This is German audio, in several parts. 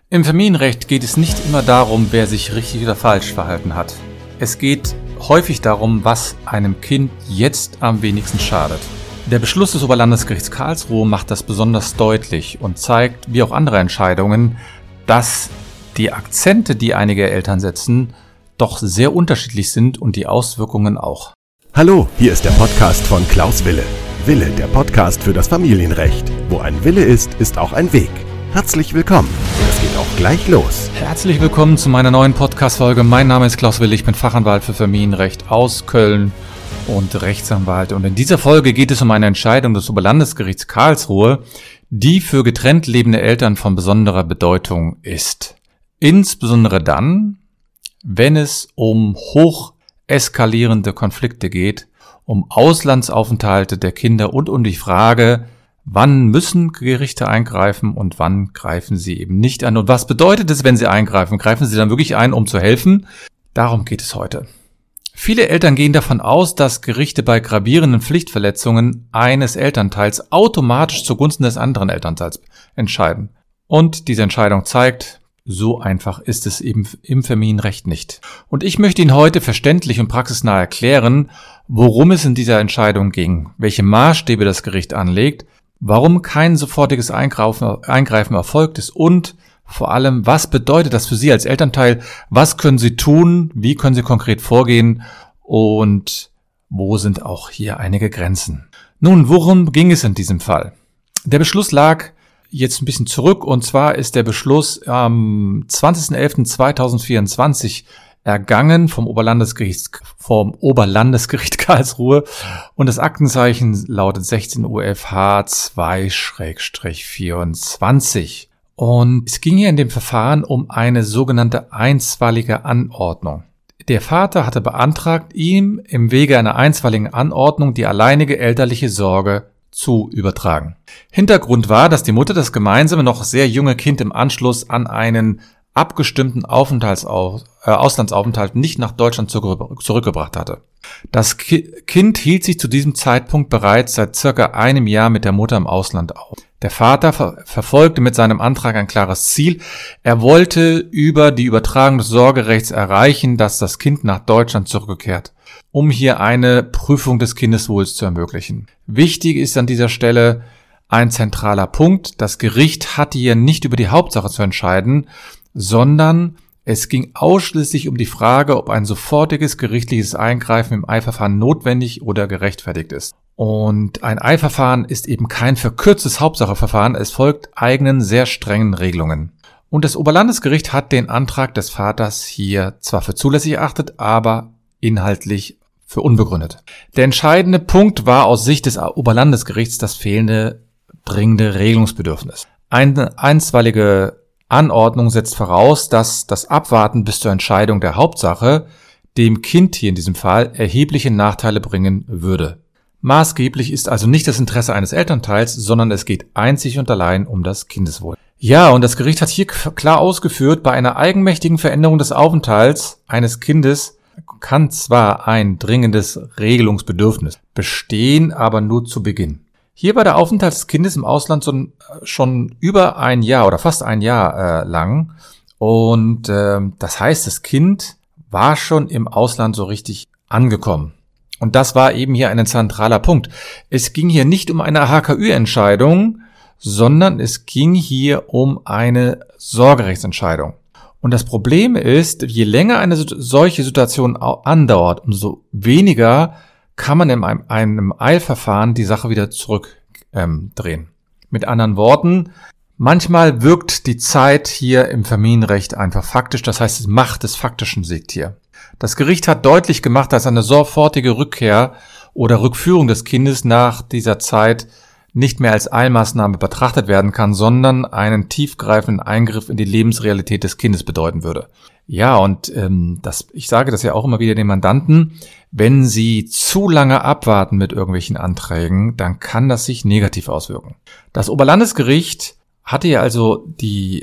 Im Familienrecht geht es nicht immer darum, wer sich richtig oder falsch verhalten hat. Es geht häufig darum, was einem Kind jetzt am wenigsten schadet. Der Beschluss des Oberlandesgerichts Karlsruhe macht das besonders deutlich und zeigt, wie auch andere Entscheidungen, dass die Akzente, die einige Eltern setzen, doch sehr unterschiedlich sind und die Auswirkungen auch. Hallo, hier ist der Podcast von Klaus Wille. Wille, der Podcast für das Familienrecht. Wo ein Wille ist, ist auch ein Weg. Herzlich willkommen. Es geht auch gleich los. Herzlich willkommen zu meiner neuen Podcast-Folge. Mein Name ist Klaus Wille, ich bin Fachanwalt für Familienrecht aus Köln und Rechtsanwalt. Und in dieser Folge geht es um eine Entscheidung des Oberlandesgerichts Karlsruhe, die für getrennt lebende Eltern von besonderer Bedeutung ist. Insbesondere dann, wenn es um hoch eskalierende Konflikte geht, um Auslandsaufenthalte der Kinder und um die Frage, wann müssen Gerichte eingreifen und wann greifen sie eben nicht ein? Und was bedeutet es, wenn sie eingreifen? Greifen sie dann wirklich ein, um zu helfen? Darum geht es heute. Viele Eltern gehen davon aus, dass Gerichte bei gravierenden Pflichtverletzungen eines Elternteils automatisch zugunsten des anderen Elternteils entscheiden. Und diese Entscheidung zeigt, so einfach ist es eben im Familienrecht nicht. Und ich möchte Ihnen heute verständlich und praxisnah erklären, worum es in dieser Entscheidung ging, welche Maßstäbe das Gericht anlegt, warum kein sofortiges Eingreifen erfolgt ist und vor allem, was bedeutet das für Sie als Elternteil? Was können Sie tun? Wie können Sie konkret vorgehen? Und wo sind auch hier einige Grenzen? Nun, worum ging es in diesem Fall? Der Beschluss lag jetzt ein bisschen zurück und zwar ist der Beschluss am 20.11.2024 ergangen vom Oberlandesgericht Karlsruhe und das Aktenzeichen lautet 16 UFH 2/24. Und es ging hier in dem Verfahren um eine sogenannte einstweilige Anordnung. Der Vater hatte beantragt, ihm im Wege einer einstweiligen Anordnung die alleinige elterliche Sorge zu übertragen. Hintergrund war, dass die Mutter das gemeinsame, noch sehr junge Kind im Anschluss an einen abgestimmten Auslandsaufenthalt nicht nach Deutschland zurückgebracht hatte. Das Kind hielt sich zu diesem Zeitpunkt bereits seit circa einem Jahr mit der Mutter im Ausland auf. Der Vater verfolgte mit seinem Antrag ein klares Ziel. Er wollte über die Übertragung des Sorgerechts erreichen, dass das Kind nach Deutschland zurückkehrt, um hier eine Prüfung des Kindeswohls zu ermöglichen. Wichtig ist an dieser Stelle ein zentraler Punkt. Das Gericht hatte hier nicht über die Hauptsache zu entscheiden, sondern es ging ausschließlich um die Frage, ob ein sofortiges gerichtliches Eingreifen im Eilverfahren notwendig oder gerechtfertigt ist. Und ein Eilverfahren ist eben kein verkürztes Hauptsacheverfahren, es folgt eigenen sehr strengen Regelungen. Und das Oberlandesgericht hat den Antrag des Vaters hier zwar für zulässig erachtet, aber inhaltlich für unbegründet. Der entscheidende Punkt war aus Sicht des Oberlandesgerichts das fehlende dringende Regelungsbedürfnis. Eine einstweilige Anordnung setzt voraus, dass das Abwarten bis zur Entscheidung der Hauptsache dem Kind hier in diesem Fall erhebliche Nachteile bringen würde. Maßgeblich ist also nicht das Interesse eines Elternteils, sondern es geht einzig und allein um das Kindeswohl. Ja, und das Gericht hat hier klar ausgeführt, bei einer eigenmächtigen Veränderung des Aufenthalts eines Kindes kann zwar ein dringendes Regelungsbedürfnis bestehen, aber nur zu Beginn. Hier war der Aufenthalt des Kindes im Ausland schon über ein Jahr oder fast ein Jahr lang und das heißt, das Kind war schon im Ausland so richtig angekommen. Und das war eben hier ein zentraler Punkt. Es ging hier nicht um eine HKÜ-Entscheidung, sondern es ging hier um eine Sorgerechtsentscheidung. Und das Problem ist, je länger eine solche Situation andauert, umso weniger kann man in einem Eilverfahren die Sache wieder zurückdrehen. Mit anderen Worten, manchmal wirkt die Zeit hier im Familienrecht einfach faktisch, das heißt, die Macht des Faktischen siegt hier. Das Gericht hat deutlich gemacht, dass eine sofortige Rückkehr oder Rückführung des Kindes nach dieser Zeit nicht mehr als Eilmaßnahme betrachtet werden kann, sondern einen tiefgreifenden Eingriff in die Lebensrealität des Kindes bedeuten würde. Ja, und ich sage das ja auch immer wieder den Mandanten, wenn sie zu lange abwarten mit irgendwelchen Anträgen, dann kann das sich negativ auswirken. Das Oberlandesgericht hatte ja also die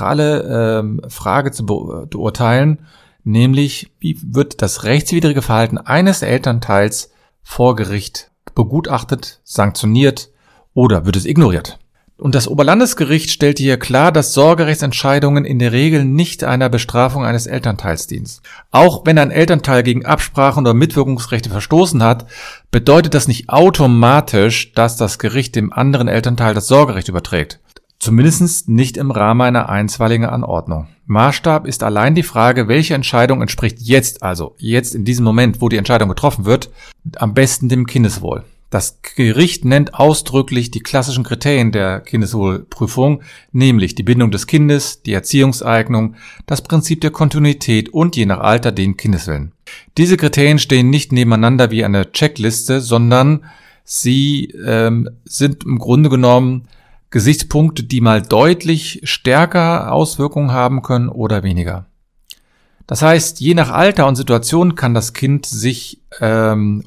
zentrale Frage zu beurteilen, nämlich wie wird das rechtswidrige Verhalten eines Elternteils vor Gericht begutachtet, sanktioniert oder wird es ignoriert. Und das Oberlandesgericht stellte hier klar, dass Sorgerechtsentscheidungen in der Regel nicht einer Bestrafung eines Elternteils dienen. Auch wenn ein Elternteil gegen Absprachen oder Mitwirkungsrechte verstoßen hat, bedeutet das nicht automatisch, dass das Gericht dem anderen Elternteil das Sorgerecht überträgt. Zumindest nicht im Rahmen einer einstweiligen Anordnung. Maßstab ist allein die Frage, welche Entscheidung entspricht jetzt in diesem Moment, wo die Entscheidung getroffen wird, am besten dem Kindeswohl. Das Gericht nennt ausdrücklich die klassischen Kriterien der Kindeswohlprüfung, nämlich die Bindung des Kindes, die Erziehungseignung, das Prinzip der Kontinuität und je nach Alter den Kindeswillen. Diese Kriterien stehen nicht nebeneinander wie eine Checkliste, sondern sie sind im Grunde genommen Gesichtspunkte, die mal deutlich stärker Auswirkungen haben können oder weniger. Das heißt, je nach Alter und Situation kann das Kind sich kann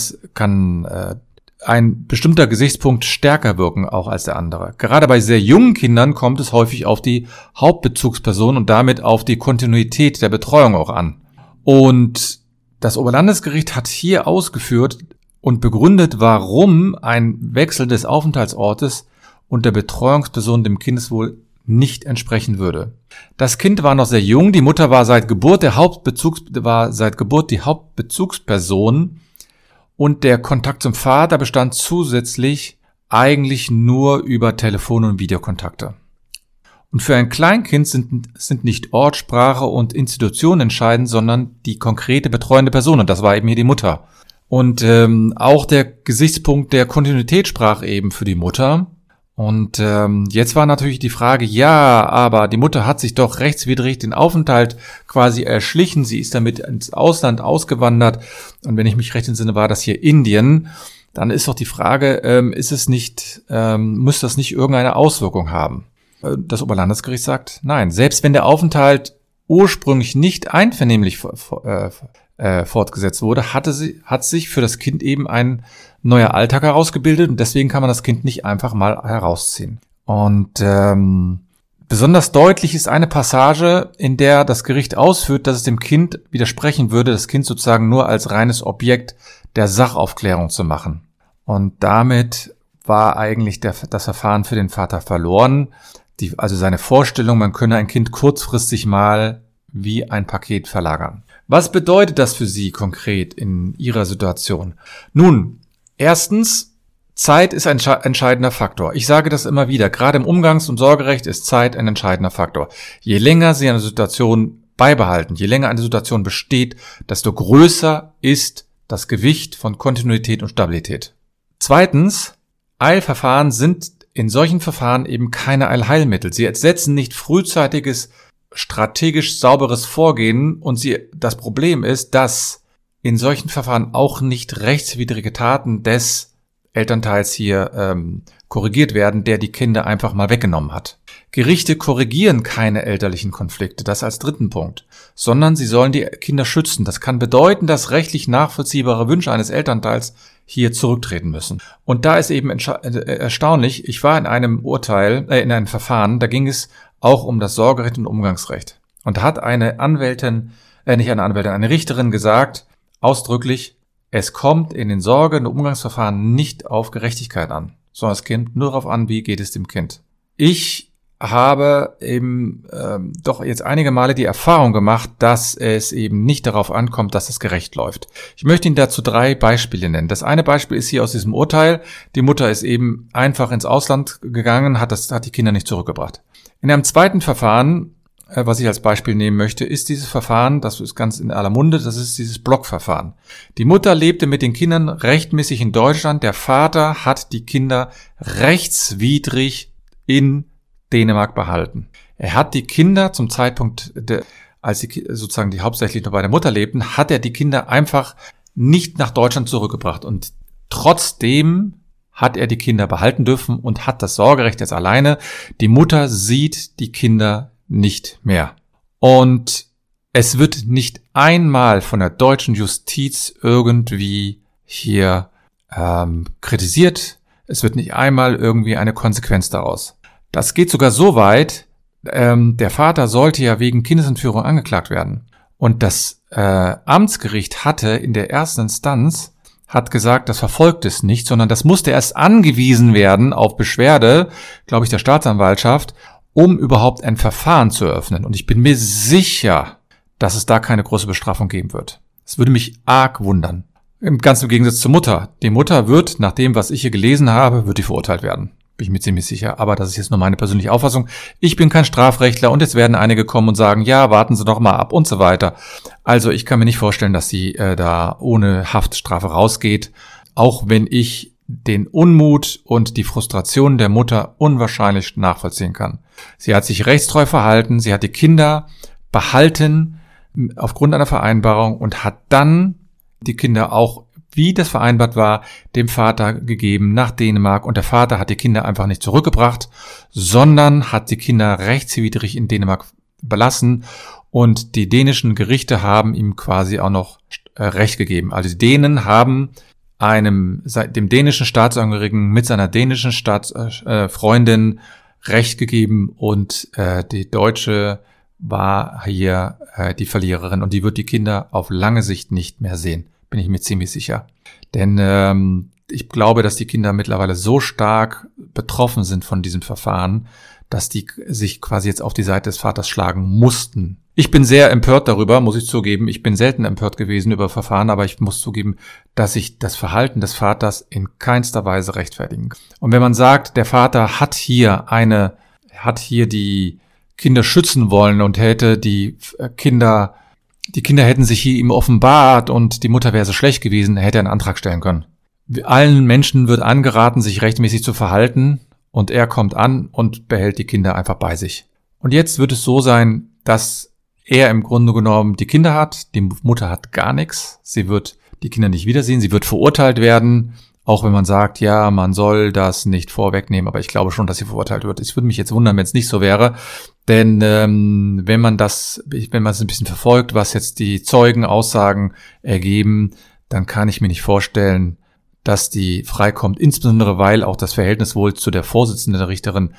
ein bestimmter Gesichtspunkt stärker wirken, auch als der andere. Gerade bei sehr jungen Kindern kommt es häufig auf die Hauptbezugsperson und damit auf die Kontinuität der Betreuung auch an. Und das Oberlandesgericht hat hier ausgeführt und begründet, warum ein Wechsel des Aufenthaltsortes und der Betreuungsperson dem Kindeswohl nicht entsprechen würde. Das Kind war noch sehr jung, die Mutter war seit Geburt die Hauptbezugsperson und der Kontakt zum Vater bestand zusätzlich eigentlich nur über Telefon- und Videokontakte. Und für ein Kleinkind sind nicht Ort, Sprache und Institution entscheidend, sondern die konkrete betreuende Person, und das war eben hier die Mutter. Und auch der Gesichtspunkt der Kontinuität sprach eben für die Mutter. Und jetzt war natürlich die Frage, ja, aber die Mutter hat sich doch rechtswidrig den Aufenthalt quasi erschlichen. Sie ist damit ins Ausland ausgewandert. Und wenn ich mich recht entsinne, war das hier Indien. Dann ist doch die Frage, muss das nicht irgendeine Auswirkung haben? Das Oberlandesgericht sagt, nein. Selbst wenn der Aufenthalt ursprünglich nicht einvernehmlich fortgesetzt wurde, hat sich für das Kind eben ein neuer Alltag herausgebildet und deswegen kann man das Kind nicht einfach mal herausziehen. Und besonders deutlich ist eine Passage, in der das Gericht ausführt, dass es dem Kind widersprechen würde, das Kind sozusagen nur als reines Objekt der Sachaufklärung zu machen. Und damit war eigentlich das Verfahren für den Vater verloren. Also seine Vorstellung, man könne ein Kind kurzfristig mal wie ein Paket verlagern. Was bedeutet das für Sie konkret in Ihrer Situation? Nun, erstens, Zeit ist ein entscheidender Faktor. Ich sage das immer wieder. Gerade im Umgangs- und Sorgerecht ist Zeit ein entscheidender Faktor. Je länger Sie eine Situation beibehalten, je länger eine Situation besteht, desto größer ist das Gewicht von Kontinuität und Stabilität. Zweitens, Eilverfahren sind in solchen Verfahren eben keine Allheilmittel. Sie ersetzen nicht frühzeitiges, strategisch sauberes Vorgehen und das Problem ist, dass in solchen Verfahren auch nicht rechtswidrige Taten des Elternteils hier korrigiert werden, der die Kinder einfach mal weggenommen hat. Gerichte korrigieren keine elterlichen Konflikte, das als dritten Punkt, sondern sie sollen die Kinder schützen. Das kann bedeuten, dass rechtlich nachvollziehbare Wünsche eines Elternteils hier zurücktreten müssen. Und da ist eben erstaunlich, ich war in einem Verfahren, da ging es auch um das Sorgerecht und Umgangsrecht. Und da hat eine Richterin gesagt, ausdrücklich, es kommt in den Sorge- und Umgangsverfahren nicht auf Gerechtigkeit an, sondern es kommt nur darauf an, wie geht es dem Kind. Ich habe eben doch jetzt einige Male die Erfahrung gemacht, dass es eben nicht darauf ankommt, dass es gerecht läuft. Ich möchte Ihnen dazu 3 Beispiele nennen. Das eine Beispiel ist hier aus diesem Urteil. Die Mutter ist eben einfach ins Ausland gegangen, hat die Kinder nicht zurückgebracht. In einem zweiten Verfahren, was ich als Beispiel nehmen möchte, ist dieses Verfahren, das ist ganz in aller Munde, das ist dieses Blockverfahren. Die Mutter lebte mit den Kindern rechtmäßig in Deutschland, der Vater hat die Kinder rechtswidrig in Dänemark behalten. Er hat die Kinder zum Zeitpunkt, als sie sozusagen die hauptsächlich nur bei der Mutter lebten, hat er die Kinder einfach nicht nach Deutschland zurückgebracht und trotzdem hat er die Kinder behalten dürfen und hat das Sorgerecht jetzt alleine. Die Mutter sieht die Kinder nicht mehr. Und es wird nicht einmal von der deutschen Justiz irgendwie hier kritisiert. Es wird nicht einmal irgendwie eine Konsequenz daraus. Das geht sogar so weit, der Vater sollte ja wegen Kindesentführung angeklagt werden. Und das Amtsgericht hatte in der ersten Instanz hat gesagt, das verfolgt es nicht, sondern das musste erst angewiesen werden auf Beschwerde, glaube ich, der Staatsanwaltschaft, um überhaupt ein Verfahren zu eröffnen. Und ich bin mir sicher, dass es da keine große Bestrafung geben wird. Es würde mich arg wundern. Ganz im Gegensatz zur Mutter. Die Mutter wird, nach dem, was ich hier gelesen habe, wird die verurteilt werden. Bin ich mir ziemlich sicher. Aber das ist jetzt nur meine persönliche Auffassung. Ich bin kein Strafrechtler und jetzt werden einige kommen und sagen, ja, warten Sie doch mal ab und so weiter. Also ich kann mir nicht vorstellen, dass sie da ohne Haftstrafe rausgeht. Auch wenn ich den Unmut und die Frustration der Mutter unwahrscheinlich nachvollziehen kann. Sie hat sich rechtstreu verhalten, sie hat die Kinder behalten aufgrund einer Vereinbarung und hat dann die Kinder auch, wie das vereinbart war, dem Vater gegeben nach Dänemark. Und der Vater hat die Kinder einfach nicht zurückgebracht, sondern hat die Kinder rechtswidrig in Dänemark belassen. Und die dänischen Gerichte haben ihm quasi auch noch Recht gegeben. Also die Dänen haben dem dänischen Staatsangehörigen mit seiner dänischen Freundin Recht gegeben und die Deutsche war hier die Verliererin und die wird die Kinder auf lange Sicht nicht mehr sehen, bin ich mir ziemlich sicher. Denn ich glaube, dass die Kinder mittlerweile so stark betroffen sind von diesem Verfahren, dass die sich quasi jetzt auf die Seite des Vaters schlagen mussten. Ich bin sehr empört darüber, muss ich zugeben. Ich bin selten empört gewesen über Verfahren, aber ich muss zugeben, dass ich das Verhalten des Vaters in keinster Weise rechtfertigen kann. Und wenn man sagt, der Vater hat hier die Kinder schützen wollen und hätte die Kinder hätten sich hier ihm offenbart und die Mutter wäre so schlecht gewesen, hätte er einen Antrag stellen können. Allen Menschen wird angeraten, sich rechtmäßig zu verhalten und er kommt an und behält die Kinder einfach bei sich. Und jetzt wird es so sein, dass er im Grunde genommen die Kinder hat, die Mutter hat gar nichts, sie wird die Kinder nicht wiedersehen, sie wird verurteilt werden, auch wenn man sagt, ja, man soll das nicht vorwegnehmen, aber ich glaube schon, dass sie verurteilt wird. Ich würde mich jetzt wundern, wenn es nicht so wäre, denn wenn man es ein bisschen verfolgt, was jetzt die Zeugenaussagen ergeben, dann kann ich mir nicht vorstellen, dass die freikommt, insbesondere weil auch das Verhältnis wohl zu der Vorsitzenden Richterin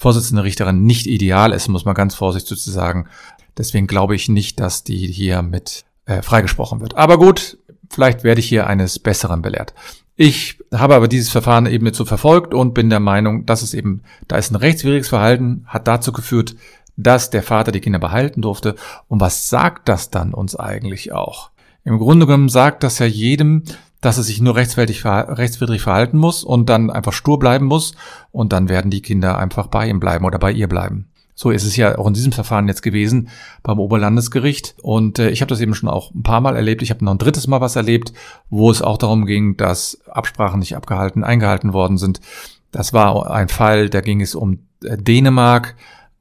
nicht ideal ist, muss man ganz vorsichtig zu sagen. Deswegen glaube ich nicht, dass die hier mit freigesprochen wird. Aber gut, vielleicht werde ich hier eines Besseren belehrt. Ich habe aber dieses Verfahren eben nicht so verfolgt und bin der Meinung, dass da ist ein rechtswidriges Verhalten, hat dazu geführt, dass der Vater die Kinder behalten durfte. Und was sagt das dann uns eigentlich auch? Im Grunde genommen sagt das ja jedem, dass er sich nur rechtswidrig verhalten muss und dann einfach stur bleiben muss und dann werden die Kinder einfach bei ihm bleiben oder bei ihr bleiben. So ist es ja auch in diesem Verfahren jetzt gewesen beim Oberlandesgericht und ich habe das eben schon auch ein paar Mal erlebt. Ich habe noch ein drittes Mal was erlebt, wo es auch darum ging, dass Absprachen nicht eingehalten worden sind. Das war ein Fall, da ging es um Dänemark.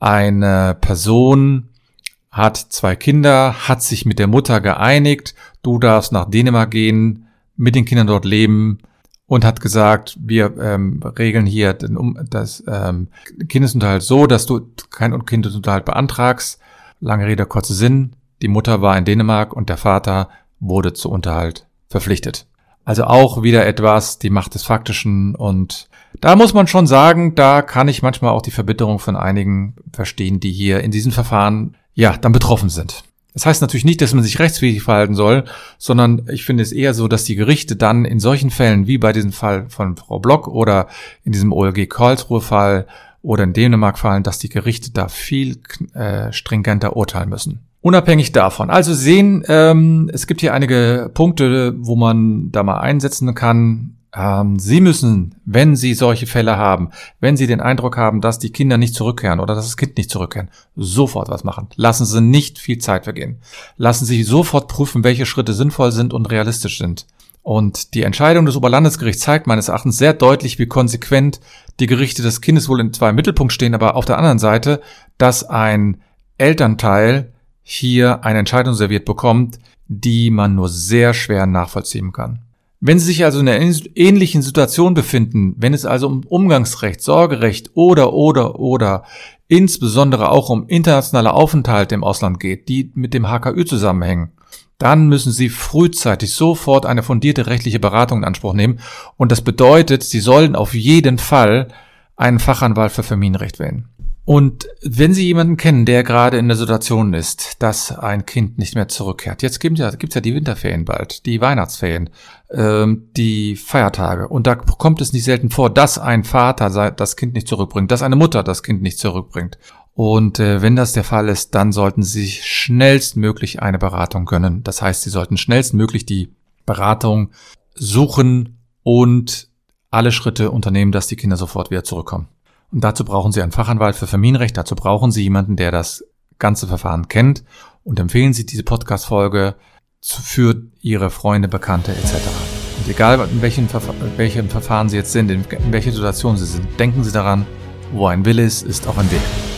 Eine Person hat 2 Kinder, hat sich mit der Mutter geeinigt, du darfst nach Dänemark gehen, mit den Kindern dort leben und hat gesagt, wir regeln hier das Kindesunterhalt so, dass du keinen Kindesunterhalt beantragst. Lange Rede, kurzer Sinn. Die Mutter war in Dänemark und der Vater wurde zu Unterhalt verpflichtet. Also auch wieder etwas, die Macht des Faktischen und da muss man schon sagen, da kann ich manchmal auch die Verbitterung von einigen verstehen, die hier in diesem Verfahren ja dann betroffen sind. Das heißt natürlich nicht, dass man sich rechtswidrig verhalten soll, sondern ich finde es eher so, dass die Gerichte dann in solchen Fällen, wie bei diesem Fall von Frau Block oder in diesem OLG Karlsruhe-Fall oder in Dänemark-Fallen, dass die Gerichte da viel stringenter urteilen müssen. Unabhängig davon. Also sehen, es gibt hier einige Punkte, wo man da mal einsetzen kann. Sie müssen, wenn Sie solche Fälle haben, wenn Sie den Eindruck haben, dass die Kinder nicht zurückkehren oder dass das Kind nicht zurückkehrt, sofort was machen. Lassen Sie nicht viel Zeit vergehen. Lassen Sie sofort prüfen, welche Schritte sinnvoll sind und realistisch sind. Und die Entscheidung des Oberlandesgerichts zeigt meines Erachtens sehr deutlich, wie konsequent die Gerichte des Kindes wohl zwar im Mittelpunkt stehen, aber auf der anderen Seite, dass ein Elternteil hier eine Entscheidung serviert bekommt, die man nur sehr schwer nachvollziehen kann. Wenn Sie sich also in einer ähnlichen Situation befinden, wenn es also um Umgangsrecht, Sorgerecht oder insbesondere auch um internationale Aufenthalte im Ausland geht, die mit dem HKÜ zusammenhängen, dann müssen Sie frühzeitig sofort eine fundierte rechtliche Beratung in Anspruch nehmen. Und das bedeutet, Sie sollen auf jeden Fall einen Fachanwalt für Familienrecht wählen. Und wenn Sie jemanden kennen, der gerade in der Situation ist, dass ein Kind nicht mehr zurückkehrt, jetzt gibt's ja die Winterferien bald, die Weihnachtsferien, die Feiertage, und da kommt es nicht selten vor, dass ein Vater das Kind nicht zurückbringt, dass eine Mutter das Kind nicht zurückbringt. Und wenn das der Fall ist, dann sollten Sie schnellstmöglich eine Beratung gönnen. Das heißt, Sie sollten schnellstmöglich die Beratung suchen und alle Schritte unternehmen, dass die Kinder sofort wieder zurückkommen. Und dazu brauchen Sie einen Fachanwalt für Familienrecht, dazu brauchen Sie jemanden, der das ganze Verfahren kennt, und empfehlen Sie diese Podcast-Folge für Ihre Freunde, Bekannte etc. Und egal in welchem Verfahren Sie jetzt sind, in welcher Situation Sie sind, denken Sie daran, wo ein Wille ist, ist auch ein Weg.